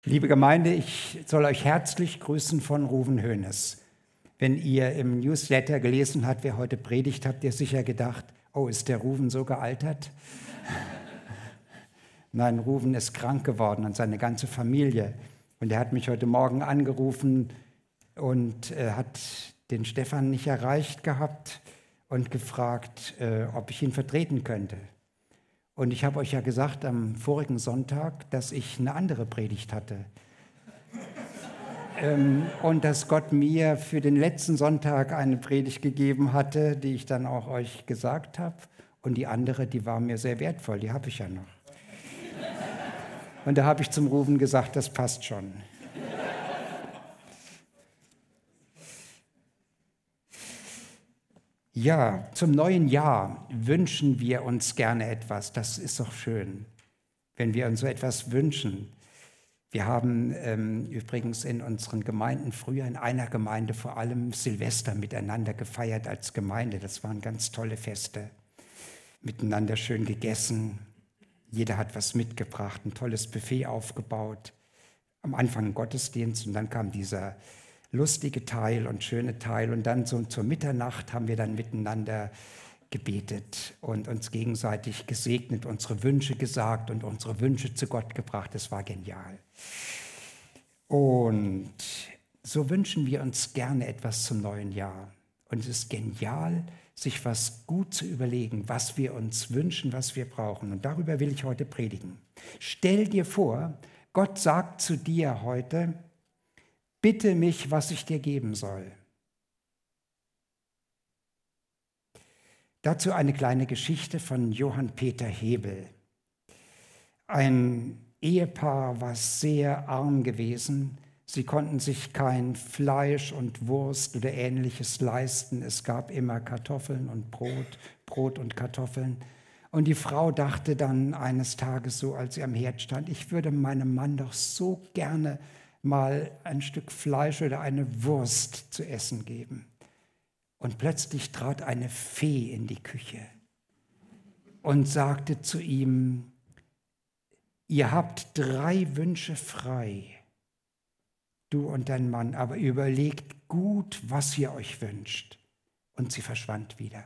Liebe Gemeinde, ich soll euch herzlich grüßen von Ruven Hoeneß. Wenn ihr im Newsletter gelesen habt, wer heute predigt, habt ihr sicher gedacht, oh, ist der Ruven so gealtert? Nein, Ruven ist krank geworden und seine ganze Familie. Und er hat mich heute Morgen angerufen und hat den Stefan nicht erreicht gehabt und gefragt, ob ich ihn vertreten könnte. Und ich habe euch ja gesagt am vorigen Sonntag, dass ich eine andere Predigt hatte. Und dass Gott mir für den letzten Sonntag eine Predigt gegeben hatte, die ich dann auch euch gesagt habe. Und die andere, die war mir sehr wertvoll, die habe ich ja noch. Und da habe ich zum Rufen gesagt, das passt schon. Ja, zum neuen Jahr wünschen wir uns gerne etwas. Das ist doch schön, wenn wir uns so etwas wünschen. Wir haben übrigens in unseren Gemeinden früher in einer Gemeinde vor allem Silvester miteinander gefeiert als Gemeinde. Das waren ganz tolle Feste. Miteinander schön gegessen. Jeder hat was mitgebracht, ein tolles Buffet aufgebaut. Am Anfang ein Gottesdienst und dann kam dieser lustige Teil und schöne Teil. Und dann so zur Mitternacht haben wir dann miteinander gebetet und uns gegenseitig gesegnet, unsere Wünsche gesagt und unsere Wünsche zu Gott gebracht. Das war genial. Und so wünschen wir uns gerne etwas zum neuen Jahr. Und es ist genial, sich was gut zu überlegen, was wir uns wünschen, was wir brauchen. Und darüber will ich heute predigen. Stell dir vor, Gott sagt zu dir heute, bitte mich, was ich dir geben soll. Dazu eine kleine Geschichte von Johann Peter Hebel. Ein Ehepaar war sehr arm gewesen. Sie konnten sich kein Fleisch und Wurst oder Ähnliches leisten. Es gab immer Kartoffeln und Brot und Kartoffeln. Und die Frau dachte dann eines Tages so, als sie am Herd stand, ich würde meinem Mann doch so gerne mal ein Stück Fleisch oder eine Wurst zu essen geben. Und plötzlich trat eine Fee in die Küche und sagte zu ihm, ihr habt 3 Wünsche frei, du und dein Mann, aber überlegt gut, was ihr euch wünscht. Und sie verschwand wieder.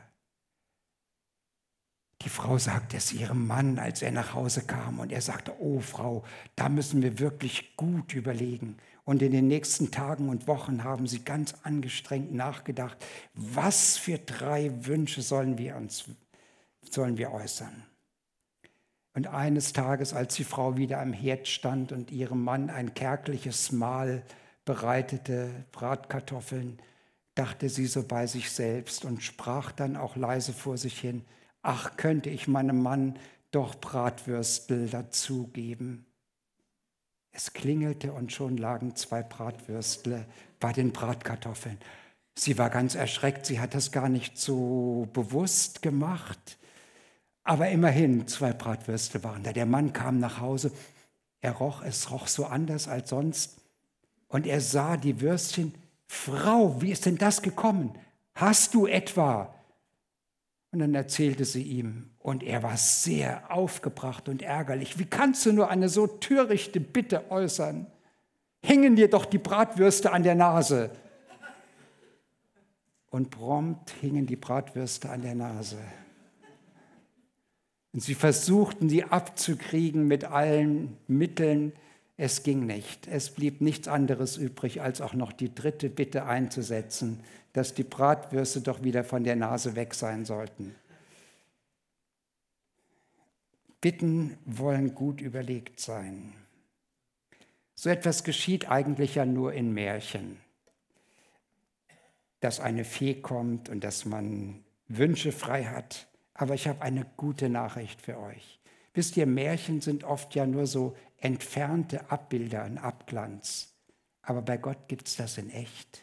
Die Frau sagte es ihrem Mann, als er nach Hause kam, und er sagte, oh Frau, da müssen wir wirklich gut überlegen. Und in den nächsten Tagen und Wochen haben sie ganz angestrengt nachgedacht, was für 3 Wünsche sollen wir äußern. Und eines Tages, als die Frau wieder am Herd stand und ihrem Mann ein kärgliches Mahl bereitete, Bratkartoffeln, dachte sie so bei sich selbst und sprach dann auch leise vor sich hin, ach, könnte ich meinem Mann doch Bratwürstel dazugeben. Es klingelte und schon lagen 2 Bratwürstle bei den Bratkartoffeln. Sie war ganz erschreckt, sie hat das gar nicht so bewusst gemacht. Aber immerhin 2 Bratwürstel waren da. Der Mann kam nach Hause, es roch so anders als sonst. Und er sah die Würstchen. Frau, wie ist denn das gekommen? Hast du etwa? Und dann erzählte sie ihm, und er war sehr aufgebracht und ärgerlich. Wie kannst du nur eine so törichte Bitte äußern? Hängen dir doch die Bratwürste an der Nase. Und prompt hingen die Bratwürste an der Nase. Und sie versuchten, sie abzukriegen mit allen Mitteln. Es ging nicht. Es blieb nichts anderes übrig, als auch noch die 3. Bitte einzusetzen, dass die Bratwürste doch wieder von der Nase weg sein sollten. Bitten wollen gut überlegt sein. So etwas geschieht eigentlich ja nur in Märchen, dass eine Fee kommt und dass man Wünsche frei hat. Aber ich habe eine gute Nachricht für euch. Wisst ihr, Märchen sind oft ja nur so entfernte Abbilder, ein Abglanz. Aber bei Gott gibt es das in echt.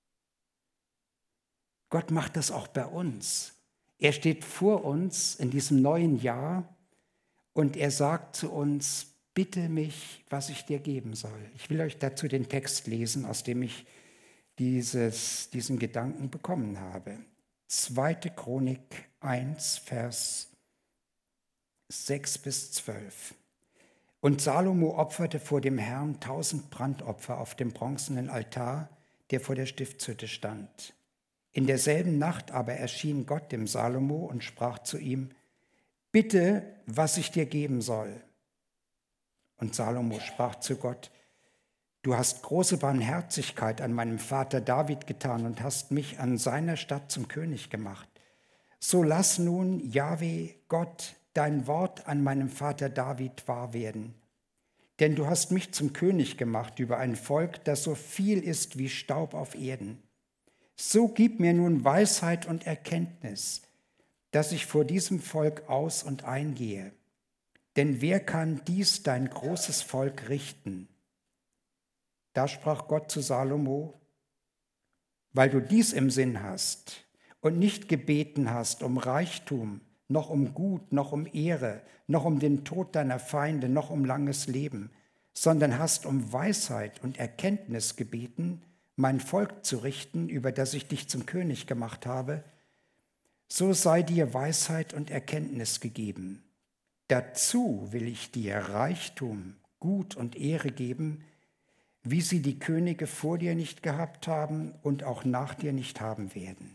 Gott macht das auch bei uns. Er steht vor uns in diesem neuen Jahr und er sagt zu uns, bitte mich, was ich dir geben soll. Ich will euch dazu den Text lesen, aus dem ich diesen Gedanken bekommen habe. 2. Chronik 1, Vers 6 bis 12. Und Salomo opferte vor dem Herrn 1000 Brandopfer auf dem bronzenen Altar, der vor der Stiftshütte stand. In derselben Nacht aber erschien Gott dem Salomo und sprach zu ihm: Bitte, was ich dir geben soll. Und Salomo sprach zu Gott: Du hast große Barmherzigkeit an meinem Vater David getan und hast mich an seiner Stadt zum König gemacht. So lass nun, Jahwe, Gott, dein Wort an meinem Vater David wahr werden. Denn du hast mich zum König gemacht über ein Volk, das so viel ist wie Staub auf Erden. So gib mir nun Weisheit und Erkenntnis, dass ich vor diesem Volk aus- und eingehe. Denn wer kann dies dein großes Volk richten? Da sprach Gott zu Salomo: Weil du dies im Sinn hast und nicht gebeten hast um Reichtum, noch um Gut, noch um Ehre, noch um den Tod deiner Feinde, noch um langes Leben, sondern hast um Weisheit und Erkenntnis gebeten, mein Volk zu richten, über das ich dich zum König gemacht habe, so sei dir Weisheit und Erkenntnis gegeben. Dazu will ich dir Reichtum, Gut und Ehre geben, wie sie die Könige vor dir nicht gehabt haben und auch nach dir nicht haben werden.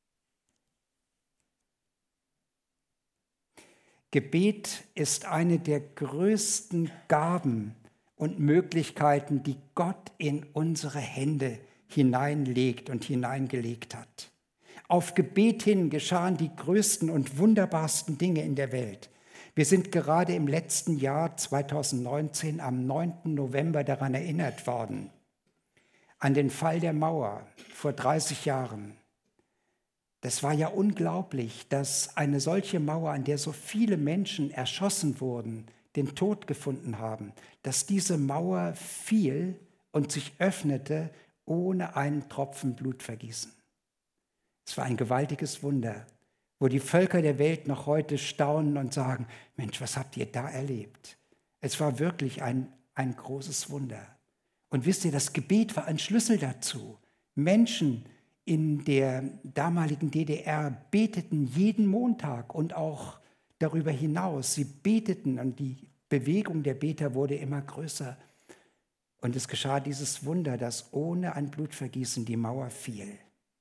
Gebet ist eine der größten Gaben und Möglichkeiten, die Gott in unsere Hände hineinlegt und hineingelegt hat. Auf Gebet hin geschahen die größten und wunderbarsten Dinge in der Welt. Wir sind gerade im letzten Jahr 2019 am 9. November daran erinnert worden, an den Fall der Mauer vor 30 Jahren. Das war ja unglaublich, dass eine solche Mauer, an der so viele Menschen erschossen wurden, den Tod gefunden haben, dass diese Mauer fiel und sich öffnete ohne einen Tropfen Blutvergießen. Es war ein gewaltiges Wunder, wo die Völker der Welt noch heute staunen und sagen: Mensch, was habt ihr da erlebt? Es war wirklich ein großes Wunder. Und wisst ihr, das Gebet war ein Schlüssel dazu. Menschen in der damaligen DDR beteten jeden Montag und auch darüber hinaus. Sie beteten und die Bewegung der Beter wurde immer größer. Und es geschah dieses Wunder, dass ohne ein Blutvergießen die Mauer fiel.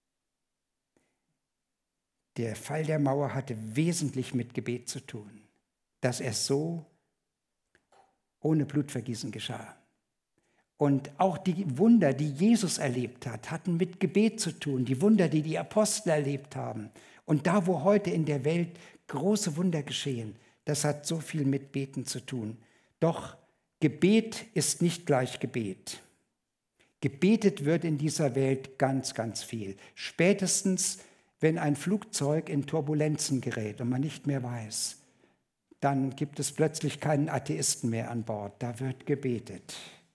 Der Fall der Mauer hatte wesentlich mit Gebet zu tun, dass es so ohne Blutvergießen geschah. Und auch die Wunder, die Jesus erlebt hat, hatten mit Gebet zu tun. Die Wunder, die die Apostel erlebt haben. Und da, wo heute in der Welt große Wunder geschehen, das hat so viel mit Beten zu tun. Doch Gebet ist nicht gleich Gebet. Gebetet wird in dieser Welt ganz, ganz viel. Spätestens, wenn ein Flugzeug in Turbulenzen gerät und man nicht mehr weiß, dann gibt es plötzlich keinen Atheisten mehr an Bord. Da wird gebetet.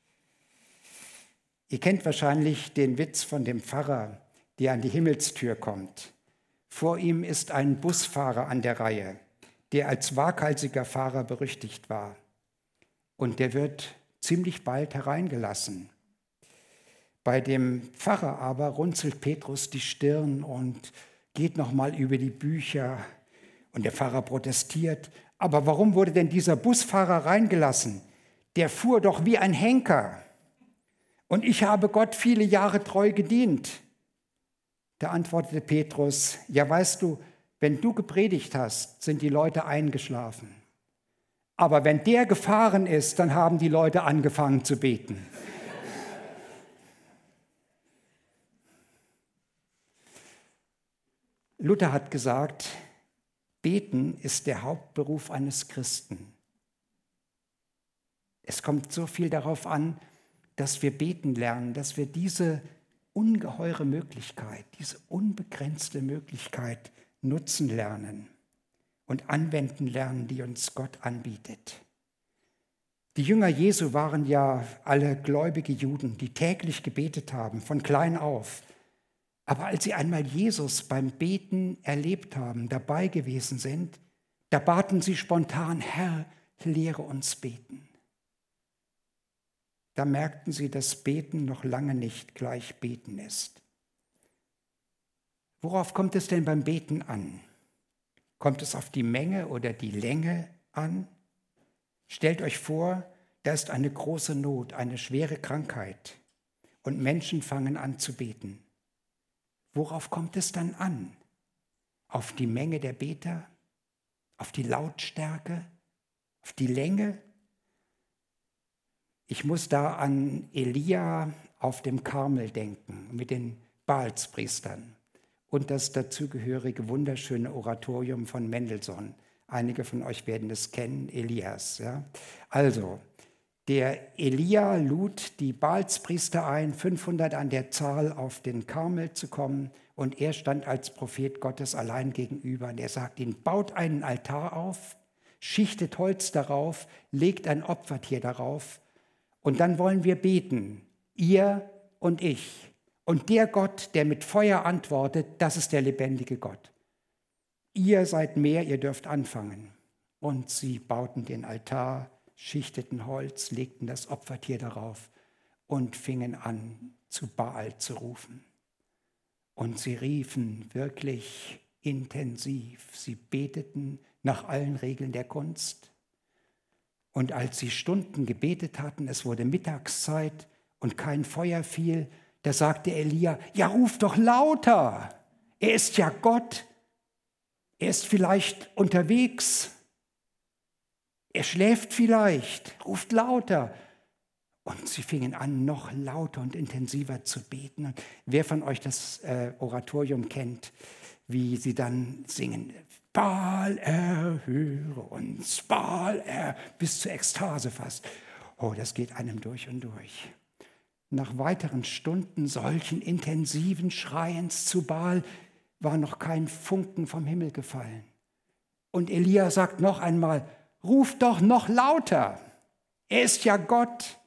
Ihr kennt wahrscheinlich den Witz von dem Pfarrer, der an die Himmelstür kommt. Vor ihm ist ein Busfahrer an der Reihe, der als waghalsiger Fahrer berüchtigt war. Und der wird ziemlich bald hereingelassen. Bei dem Pfarrer aber runzelt Petrus die Stirn und geht nochmal über die Bücher. Und der Pfarrer protestiert: Aber warum wurde denn dieser Busfahrer reingelassen? Der fuhr doch wie ein Henker. Und ich habe Gott viele Jahre treu gedient. Da antwortete Petrus: Ja, weißt du, wenn du gepredigt hast, sind die Leute eingeschlafen. Aber wenn der gefahren ist, dann haben die Leute angefangen zu beten. Luther hat gesagt, Beten ist der Hauptberuf eines Christen. Es kommt so viel darauf an, dass wir beten lernen, dass wir diese ungeheure Möglichkeit, diese unbegrenzte Möglichkeit nutzen lernen und anwenden lernen, die uns Gott anbietet. Die Jünger Jesu waren ja alle gläubige Juden, die täglich gebetet haben, von klein auf. Aber als sie einmal Jesus beim Beten erlebt haben, dabei gewesen sind, da baten sie spontan: Herr, lehre uns beten. Da merkten sie, dass Beten noch lange nicht gleich Beten ist. Worauf kommt es denn beim Beten an? Kommt es auf die Menge oder die Länge an? Stellt euch vor, Da ist eine große Not, eine schwere Krankheit und Menschen fangen an zu beten. Worauf kommt es dann an? Auf die Menge der Beter? Auf die Lautstärke? Auf die Länge? Ich muss da an Elia auf dem Karmel denken, mit den Baalspriestern und das dazugehörige wunderschöne Oratorium von Mendelssohn. Einige von euch werden es kennen, Elias. Ja? Also, der Elia lud die Baalspriester ein, 500 an der Zahl auf den Karmel zu kommen, und er stand als Prophet Gottes allein gegenüber. Und er sagt ihnen, baut einen Altar auf, schichtet Holz darauf, legt ein Opfertier darauf, und dann wollen wir beten, ihr und ich. Und der Gott, der mit Feuer antwortet, das ist der lebendige Gott. Ihr seid mehr, ihr dürft anfangen. Und sie bauten den Altar, schichteten Holz, legten das Opfertier darauf und fingen an, zu Baal zu rufen. Und sie riefen wirklich intensiv. Sie beteten nach allen Regeln der Kunst. Und als sie Stunden gebetet hatten, es wurde Mittagszeit und kein Feuer fiel, da sagte Elia, ja, ruf doch lauter. Er ist ja Gott. Er ist vielleicht unterwegs. Er schläft vielleicht. Ruft lauter. Und sie fingen an, noch lauter und intensiver zu beten. Und wer von euch das Oratorium kennt, wie sie dann singen, Baal, erhöre uns, Baal, bis zur Ekstase fast. Oh, das geht einem durch und durch. Nach weiteren Stunden solchen intensiven Schreiens zu Baal war noch kein Funken vom Himmel gefallen. Und Elia sagt noch einmal, ruf doch noch lauter, er ist ja Gott.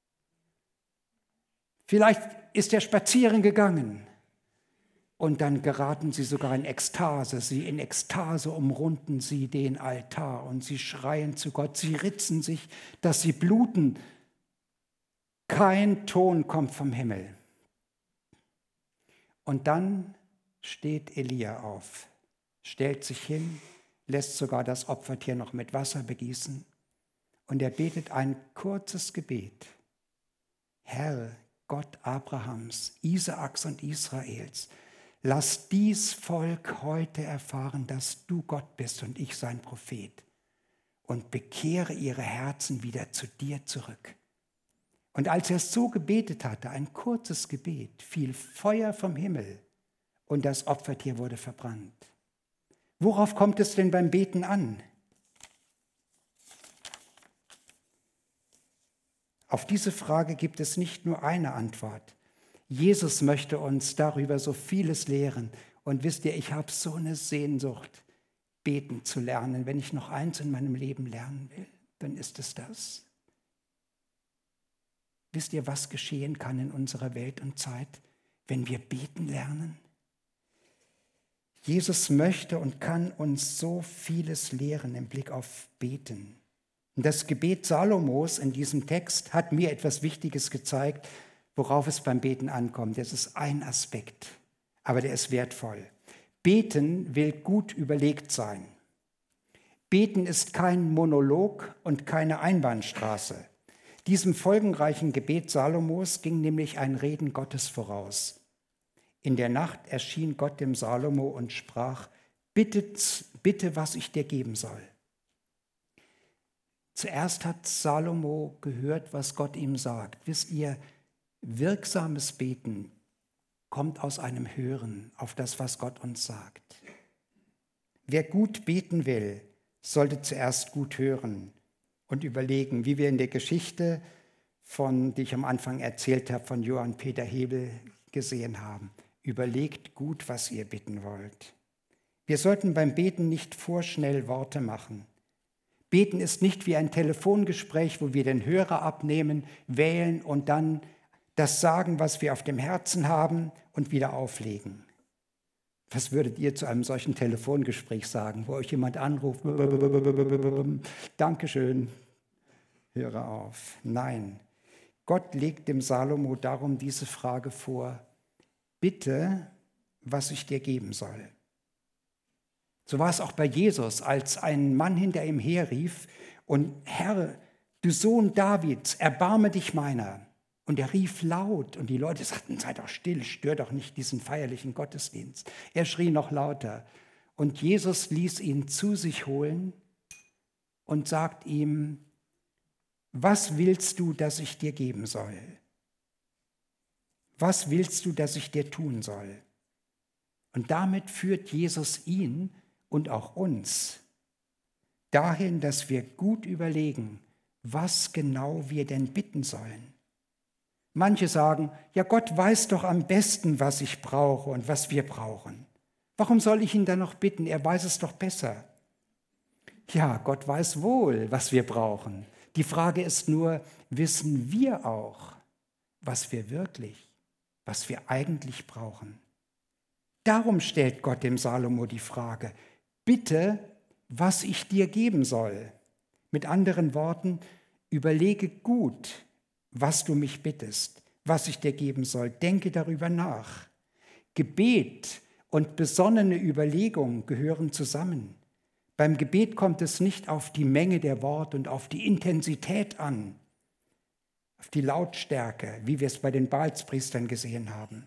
Vielleicht ist er spazieren gegangen. Und dann geraten sie sogar in Ekstase. In Ekstase umrunden sie den Altar und sie schreien zu Gott. Sie ritzen sich, dass sie bluten. Kein Ton kommt vom Himmel. Und dann steht Elia auf, stellt sich hin, lässt sogar das Opfertier noch mit Wasser begießen. Und er betet ein kurzes Gebet. Herr, Gott Abrahams, Isaaks und Israels, lass dies Volk heute erfahren, dass du Gott bist und ich sein Prophet, und bekehre ihre Herzen wieder zu dir zurück. Und als er es so gebetet hatte, ein kurzes Gebet, fiel Feuer vom Himmel und das Opfertier wurde verbrannt. Worauf kommt es denn beim Beten an? Auf diese Frage gibt es nicht nur eine Antwort. Jesus möchte uns darüber so vieles lehren. Und wisst ihr, ich habe so eine Sehnsucht, beten zu lernen. Wenn ich noch eins in meinem Leben lernen will, dann ist es das. Wisst ihr, was geschehen kann in unserer Welt und Zeit, wenn wir beten lernen? Jesus möchte und kann uns so vieles lehren im Blick auf Beten. Und das Gebet Salomos in diesem Text hat mir etwas Wichtiges gezeigt, worauf es beim Beten ankommt. Das ist ein Aspekt, aber der ist wertvoll. Beten will gut überlegt sein. Beten ist kein Monolog und keine Einbahnstraße. Diesem folgenreichen Gebet Salomos ging nämlich ein Reden Gottes voraus. In der Nacht erschien Gott dem Salomo und sprach, bitte, was ich dir geben soll. Zuerst hat Salomo gehört, was Gott ihm sagt. Wisst ihr, wirksames Beten kommt aus einem Hören auf das, was Gott uns sagt. Wer gut beten will, sollte zuerst gut hören und überlegen, wie wir in der Geschichte, die ich am Anfang erzählt habe, von Johann Peter Hebel gesehen haben. Überlegt gut, was ihr bitten wollt. Wir sollten beim Beten nicht vorschnell Worte machen. Beten ist nicht wie ein Telefongespräch, wo wir den Hörer abnehmen, wählen und dann das sagen, was wir auf dem Herzen haben und wieder auflegen. Was würdet ihr zu einem solchen Telefongespräch sagen, wo euch jemand anruft? Dankeschön, höre auf. Nein, Gott legt dem Salomo darum diese Frage vor, bitte, was ich dir geben soll. So war es auch bei Jesus, als ein Mann hinter ihm herrief und Herr, du Sohn Davids, erbarme dich meiner. Und er rief laut und die Leute sagten, sei doch still, stör doch nicht diesen feierlichen Gottesdienst. Er schrie noch lauter und Jesus ließ ihn zu sich holen und sagt ihm, was willst du, dass ich dir geben soll? Was willst du, dass ich dir tun soll? Und damit führt Jesus ihn und auch uns dahin, dass wir gut überlegen, was genau wir denn bitten sollen. Manche sagen, ja, Gott weiß doch am besten, was ich brauche und was wir brauchen. Warum soll ich ihn dann noch bitten? Er weiß es doch besser. Ja, Gott weiß wohl, was wir brauchen. Die Frage ist nur, wissen wir auch, was wir eigentlich brauchen? Darum stellt Gott dem Salomo die Frage, bitte, was ich dir geben soll. Mit anderen Worten, überlege gut, was du mich bittest, was ich dir geben soll. Denke darüber nach. Gebet und besonnene Überlegung gehören zusammen. Beim Gebet kommt es nicht auf die Menge der Worte und auf die Intensität an, auf die Lautstärke, wie wir es bei den Baalspriestern gesehen haben,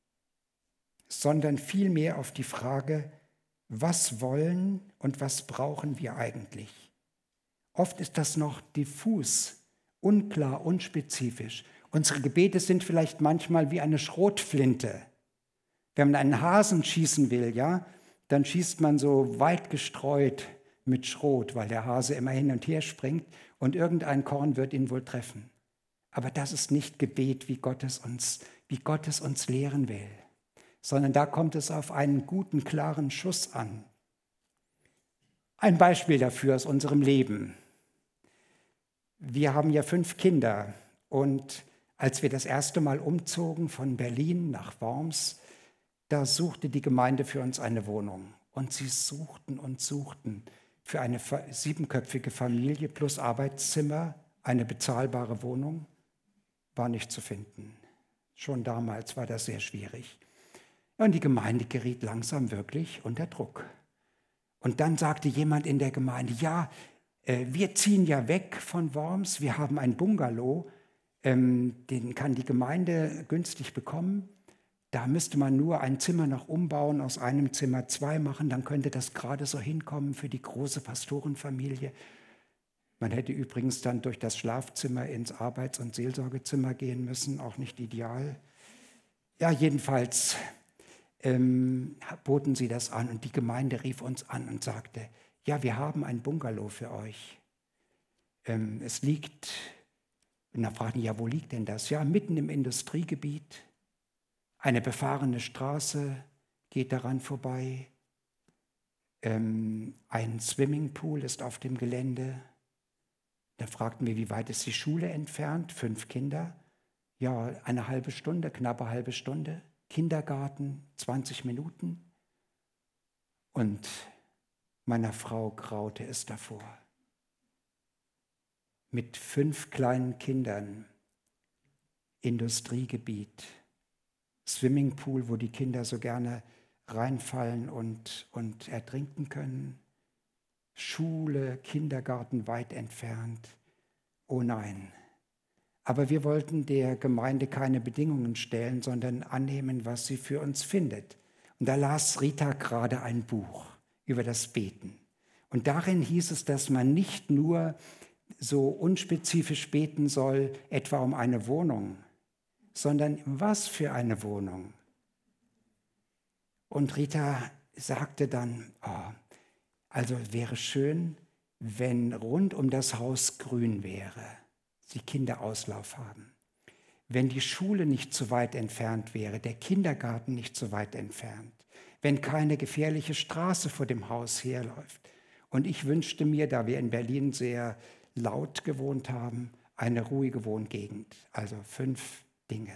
sondern vielmehr auf die Frage, was wollen und was brauchen wir eigentlich? Oft ist das noch diffus, unklar, unspezifisch. Unsere Gebete sind vielleicht manchmal wie eine Schrotflinte. Wenn man einen Hasen schießen will, ja, dann schießt man so weit gestreut mit Schrot, weil der Hase immer hin und her springt und irgendein Korn wird ihn wohl treffen. Aber das ist nicht Gebet, wie Gott es uns lehren will, sondern da kommt es auf einen guten, klaren Schuss an. Ein Beispiel dafür aus unserem Leben. Wir haben ja 5 Kinder und als wir das erste Mal umzogen von Berlin nach Worms, da suchte die Gemeinde für uns eine Wohnung. Und sie suchten und suchten für eine 7-köpfige Familie plus Arbeitszimmer eine bezahlbare Wohnung, war nicht zu finden. Schon damals war das sehr schwierig. Und die Gemeinde geriet langsam wirklich unter Druck. Und dann sagte jemand in der Gemeinde, ja, wir ziehen ja weg von Worms, wir haben ein Bungalow, den kann die Gemeinde günstig bekommen. Da müsste man nur ein Zimmer noch umbauen, aus einem Zimmer 2 machen, dann könnte das gerade so hinkommen für die große Pastorenfamilie. Man hätte übrigens dann durch das Schlafzimmer ins Arbeits- und Seelsorgezimmer gehen müssen, auch nicht ideal. Ja, jedenfalls boten sie das an und die Gemeinde rief uns an und sagte, ja, wir haben ein Bungalow für euch. Es liegt, und da fragten die, ja, wo liegt denn das? Ja, mitten im Industriegebiet. Eine befahrene Straße geht daran vorbei. Ein Swimmingpool ist auf dem Gelände. Da fragten wir, wie weit ist die Schule entfernt? 5 Kinder. Ja, eine halbe Stunde, knappe halbe Stunde. Kindergarten, 20 Minuten. Und meiner Frau graute es davor. Mit 5 kleinen Kindern, Industriegebiet, Swimmingpool, wo die Kinder so gerne reinfallen und ertrinken können, Schule, Kindergarten weit entfernt. Oh nein. Aber wir wollten der Gemeinde keine Bedingungen stellen, sondern annehmen, was sie für uns findet. Und da las Rita gerade ein Buch über das Beten. Und darin hieß es, dass man nicht nur so unspezifisch beten soll, etwa um eine Wohnung, sondern was für eine Wohnung. Und Rita sagte dann, also wäre schön, wenn rund um das Haus grün wäre, die Kinder Auslauf haben. Wenn die Schule nicht zu weit entfernt wäre, der Kindergarten nicht zu weit entfernt, wenn keine gefährliche Straße vor dem Haus herläuft. Und ich wünschte mir, da wir in Berlin sehr laut gewohnt haben, eine ruhige Wohngegend. Also 5 Dinge.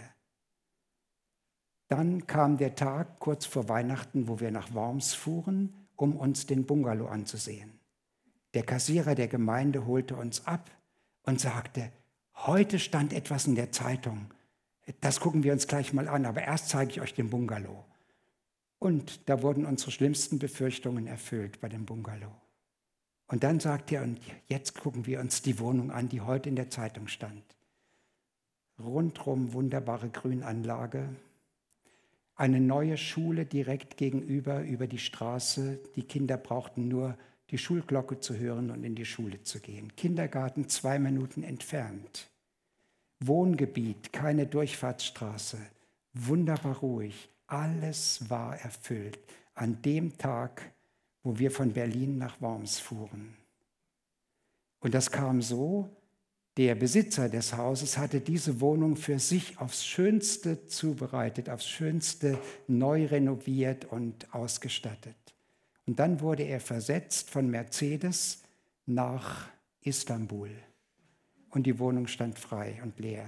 Dann kam der Tag kurz vor Weihnachten, wo wir nach Worms fuhren, um uns den Bungalow anzusehen. Der Kassierer der Gemeinde holte uns ab und sagte, heute stand etwas in der Zeitung. Das gucken wir uns gleich mal an, aber erst zeige ich euch den Bungalow. Und da wurden unsere schlimmsten Befürchtungen erfüllt bei dem Bungalow. Und dann sagt er, und jetzt gucken wir uns die Wohnung an, die heute in der Zeitung stand. Rundrum wunderbare Grünanlage, eine neue Schule direkt gegenüber, über die Straße. Die Kinder brauchten nur die Schulglocke zu hören und in die Schule zu gehen. Kindergarten 2 Minuten entfernt. Wohngebiet, keine Durchfahrtsstraße. Wunderbar ruhig. Alles war erfüllt an dem Tag, wo wir von Berlin nach Worms fuhren. Und das kam so, der Besitzer des Hauses hatte diese Wohnung für sich aufs Schönste zubereitet, aufs Schönste neu renoviert und ausgestattet. Und dann wurde er versetzt von Mercedes nach Istanbul. Und die Wohnung stand frei und leer.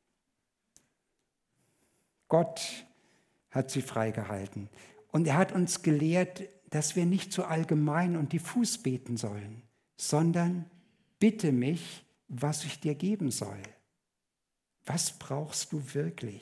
Gott hat sie freigehalten. Und er hat uns gelehrt, dass wir nicht so allgemein und diffus beten sollen, sondern bitte mich, was ich dir geben soll. Was brauchst du wirklich?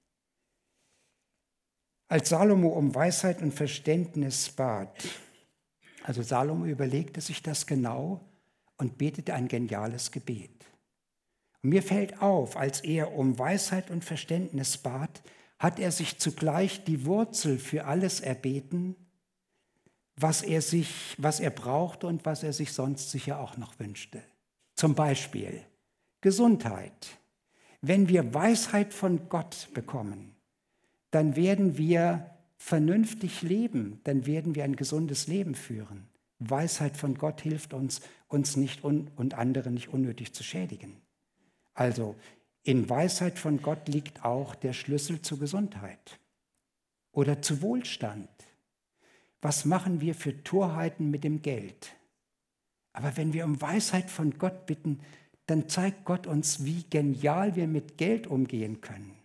Als Salomo um Weisheit und Verständnis bat, also Salomo überlegte sich das genau und betete ein geniales Gebet. Und mir fällt auf, als er um Weisheit und Verständnis bat, hat er sich zugleich die Wurzel für alles erbeten, was er brauchte und was er sich sonst sicher auch noch wünschte. Zum Beispiel Gesundheit. Wenn wir Weisheit von Gott bekommen, dann werden wir vernünftig leben, dann werden wir ein gesundes Leben führen. Weisheit von Gott hilft uns nicht und andere nicht unnötig zu schädigen. Also in Weisheit von Gott liegt auch der Schlüssel zur Gesundheit oder zu Wohlstand. Was machen wir für Torheiten mit dem Geld? Aber wenn wir um Weisheit von Gott bitten, dann zeigt Gott uns, wie genial wir mit Geld umgehen können.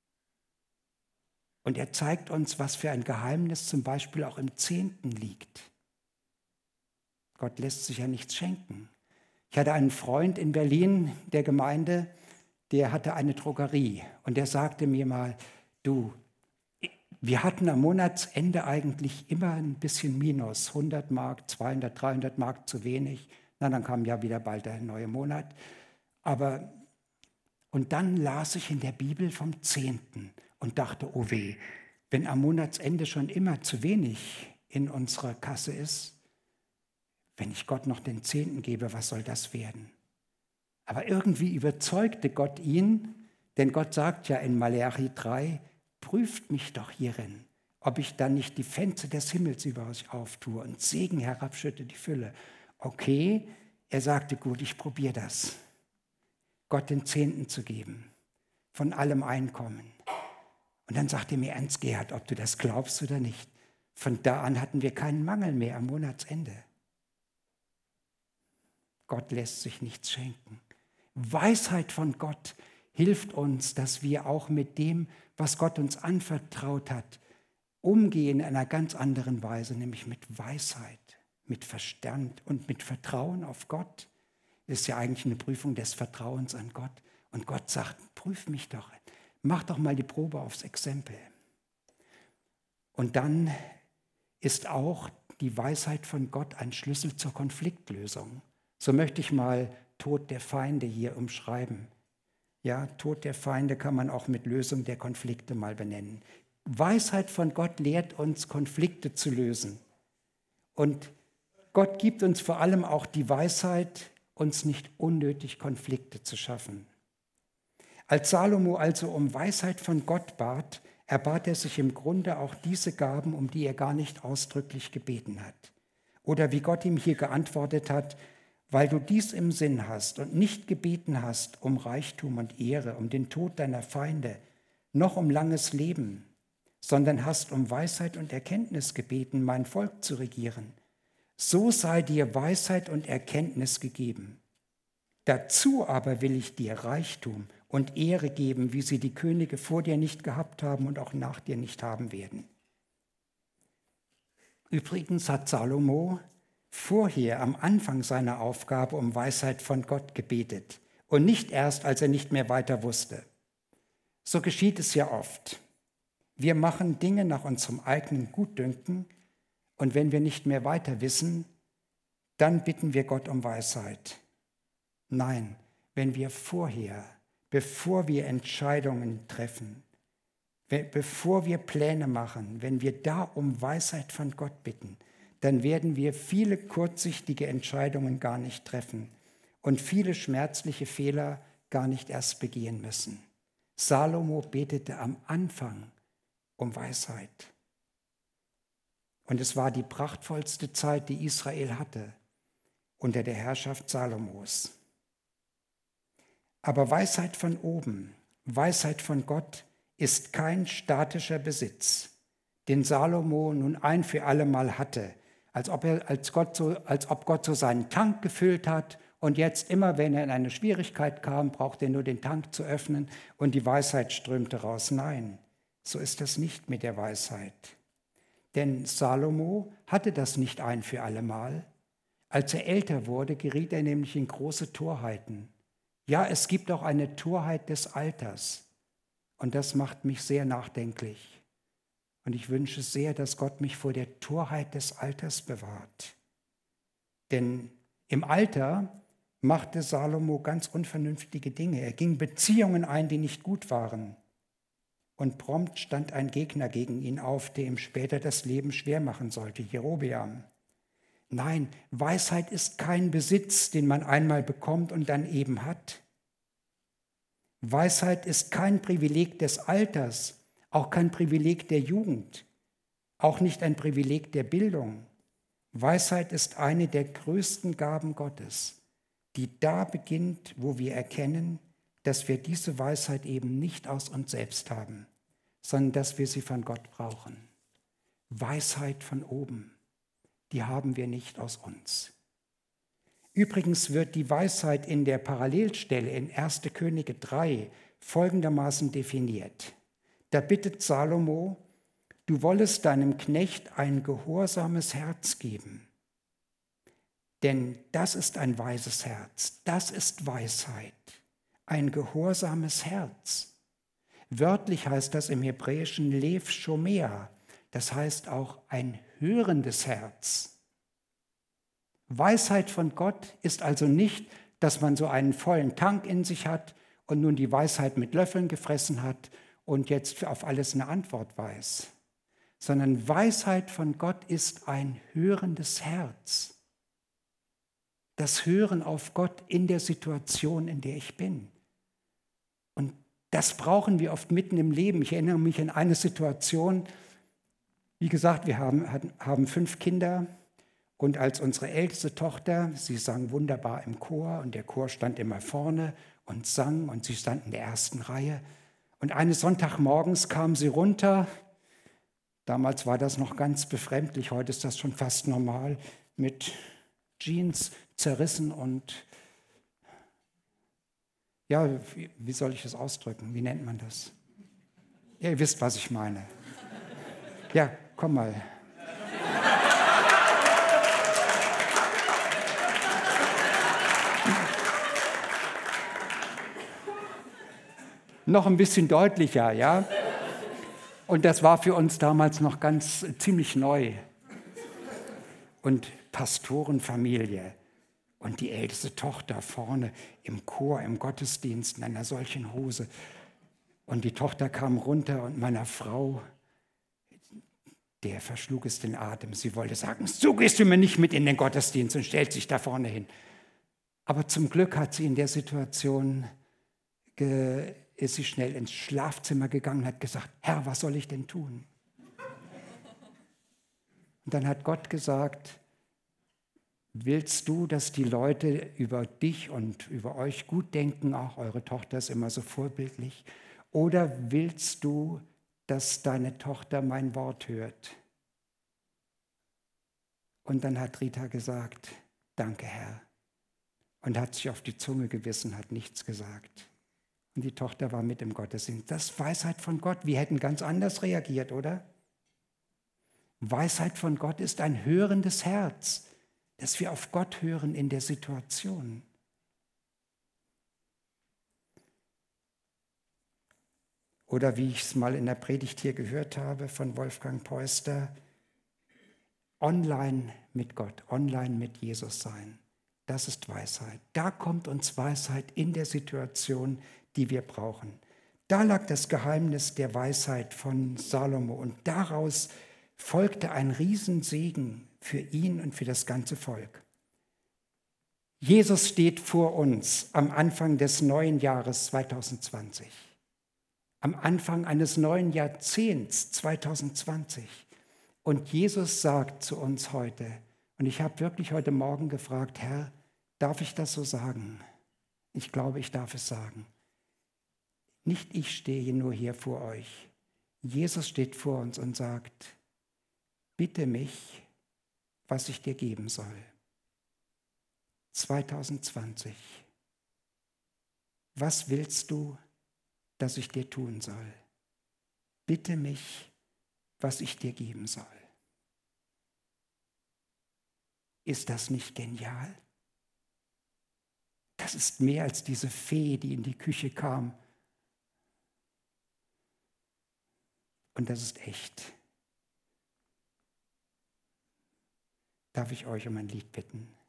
Und er zeigt uns, was für ein Geheimnis zum Beispiel auch im Zehnten liegt. Gott lässt sich ja nichts schenken. Ich hatte einen Freund in Berlin, der Gemeinde, der hatte eine Drogerie. Und der sagte mir mal, du, wir hatten am Monatsende eigentlich immer ein bisschen Minus, 100 Mark, 200, 300 Mark zu wenig. Na, dann kam ja wieder bald der neue Monat. Und dann las ich in der Bibel vom Zehnten und dachte, oh weh, wenn am Monatsende schon immer zu wenig in unserer Kasse ist, wenn ich Gott noch den Zehnten gebe, was soll das werden? Aber irgendwie überzeugte Gott ihn, denn Gott sagt ja in Maleachi 3, prüft mich doch hierin, ob ich dann nicht die Fenster des Himmels über euch auftue und Segen herabschütte, die Fülle. Okay, er sagte, gut, ich probiere das. Gott den Zehnten zu geben, von allem Einkommen. Und dann sagte mir Ernst Gerhard, ob du das glaubst oder nicht. Von da an hatten wir keinen Mangel mehr am Monatsende. Gott lässt sich nichts schenken. Weisheit von Gott hilft uns, dass wir auch mit dem, was Gott uns anvertraut hat, umgehen in einer ganz anderen Weise, nämlich mit Weisheit, mit Verstand und mit Vertrauen auf Gott. Das ist ja eigentlich eine Prüfung des Vertrauens an Gott. Und Gott sagt, prüf mich doch, mach doch mal die Probe aufs Exempel. Und dann ist auch die Weisheit von Gott ein Schlüssel zur Konfliktlösung. So möchte ich mal Tod der Feinde hier umschreiben. Ja, Tod der Feinde kann man auch mit Lösung der Konflikte mal benennen. Weisheit von Gott lehrt uns, Konflikte zu lösen. Und Gott gibt uns vor allem auch die Weisheit, uns nicht unnötig Konflikte zu schaffen. Als Salomo also um Weisheit von Gott bat, erbat er sich im Grunde auch diese Gaben, um die er gar nicht ausdrücklich gebeten hat. Oder wie Gott ihm hier geantwortet hat, weil du dies im Sinn hast und nicht gebeten hast um Reichtum und Ehre, um den Tod deiner Feinde, noch um langes Leben, sondern hast um Weisheit und Erkenntnis gebeten, mein Volk zu regieren. So sei dir Weisheit und Erkenntnis gegeben. Dazu aber will ich dir Reichtum und Ehre geben, wie sie die Könige vor dir nicht gehabt haben und auch nach dir nicht haben werden. Übrigens hat Salomo vorher am Anfang seiner Aufgabe um Weisheit von Gott gebetet und nicht erst, als er nicht mehr weiter wusste. So geschieht es ja oft. Wir machen Dinge nach unserem eigenen Gutdünken und wenn wir nicht mehr weiter wissen, dann bitten wir Gott um Weisheit. Nein, wenn wir vorher, bevor wir Entscheidungen treffen, bevor wir Pläne machen, wenn wir da um Weisheit von Gott bitten, dann werden wir viele kurzsichtige Entscheidungen gar nicht treffen und viele schmerzliche Fehler gar nicht erst begehen müssen. Salomo betete am Anfang um Weisheit. Und es war die prachtvollste Zeit, die Israel hatte, unter der Herrschaft Salomos. Aber Weisheit von oben, Weisheit von Gott ist kein statischer Besitz, den Salomo nun ein für alle Mal hatte, als ob Gott so seinen Tank gefüllt hat und jetzt immer, wenn er in eine Schwierigkeit kam, brauchte er nur den Tank zu öffnen und die Weisheit strömte raus. Nein, so ist das nicht mit der Weisheit. Denn Salomo hatte das nicht ein für alle Mal. Als er älter wurde, geriet er nämlich in große Torheiten. Ja, es gibt auch eine Torheit des Alters. Und das macht mich sehr nachdenklich. Und ich wünsche sehr, dass Gott mich vor der Torheit des Alters bewahrt. Denn im Alter machte Salomo ganz unvernünftige Dinge. Er ging Beziehungen ein, die nicht gut waren. Und prompt stand ein Gegner gegen ihn auf, der ihm später das Leben schwer machen sollte, Jerobeam. Nein, Weisheit ist kein Besitz, den man einmal bekommt und dann eben hat. Weisheit ist kein Privileg des Alters, auch kein Privileg der Jugend, auch nicht ein Privileg der Bildung. Weisheit ist eine der größten Gaben Gottes, die da beginnt, wo wir erkennen, dass wir diese Weisheit eben nicht aus uns selbst haben, sondern dass wir sie von Gott brauchen. Weisheit von oben, die haben wir nicht aus uns. Übrigens wird die Weisheit in der Parallelstelle in 1. Könige 3 folgendermaßen definiert. Da bittet Salomo, du wollest deinem Knecht ein gehorsames Herz geben. Denn das ist ein weises Herz, das ist Weisheit, ein gehorsames Herz. Wörtlich heißt das im Hebräischen Lev Shomea, das heißt auch ein hörendes Herz. Weisheit von Gott ist also nicht, dass man so einen vollen Tank in sich hat und nun die Weisheit mit Löffeln gefressen hat und jetzt auf alles eine Antwort weiß, sondern Weisheit von Gott ist ein hörendes Herz. Das Hören auf Gott in der Situation, in der ich bin. Und das brauchen wir oft mitten im Leben. Ich erinnere mich an eine Situation, wie gesagt, wir haben 5 Kinder. Und als unsere älteste Tochter, sie sang wunderbar im Chor und der Chor stand immer vorne und sang und sie stand in der ersten Reihe. Und eines Sonntagmorgens kam sie runter, damals war das noch ganz befremdlich, heute ist das schon fast normal, mit Jeans zerrissen und ja, wie soll ich das ausdrücken, wie nennt man das? Ja, ihr wisst, was ich meine. Ja, komm mal. Noch ein bisschen deutlicher, ja. Und das war für uns damals noch ziemlich neu. Und Pastorenfamilie und die älteste Tochter vorne im Chor, im Gottesdienst in einer solchen Hose. Und die Tochter kam runter und meiner Frau, der verschlug es den Atem. Sie wollte sagen, so gehst du mir nicht mit in den Gottesdienst und stellt sich da vorne hin. Aber zum Glück hat sie in der Situation ist sie schnell ins Schlafzimmer gegangen und hat gesagt, Herr, was soll ich denn tun? Und dann hat Gott gesagt, willst du, dass die Leute über dich und über euch gut denken, auch eure Tochter ist immer so vorbildlich, oder willst du, dass deine Tochter mein Wort hört? Und dann hat Rita gesagt, danke Herr, und hat sich auf die Zunge gebissen, hat nichts gesagt. Und die Tochter war mit im Gottesdienst. Das ist Weisheit von Gott. Wir hätten ganz anders reagiert, oder? Weisheit von Gott ist ein hörendes Herz, dass wir auf Gott hören in der Situation. Oder wie ich es mal in der Predigt hier gehört habe von Wolfgang Peuster, online mit Gott, online mit Jesus sein. Das ist Weisheit. Da kommt uns Weisheit in der Situation, die wir brauchen. Da lag das Geheimnis der Weisheit von Salomo und daraus folgte ein Riesensegen für ihn und für das ganze Volk. Jesus steht vor uns am Anfang des neuen Jahres 2020, am Anfang eines neuen Jahrzehnts 2020. Und Jesus sagt zu uns heute, und ich habe wirklich heute Morgen gefragt, Herr, darf ich das so sagen? Ich glaube, ich darf es sagen. Nicht ich stehe nur hier vor euch. Jesus steht vor uns und sagt, bitte mich, was ich dir geben soll. 2020. Was willst du, dass ich dir tun soll? Bitte mich, was ich dir geben soll. Ist das nicht genial? Das ist mehr als diese Fee, die in die Küche kam. Und das ist echt. Darf ich euch um ein Lied bitten?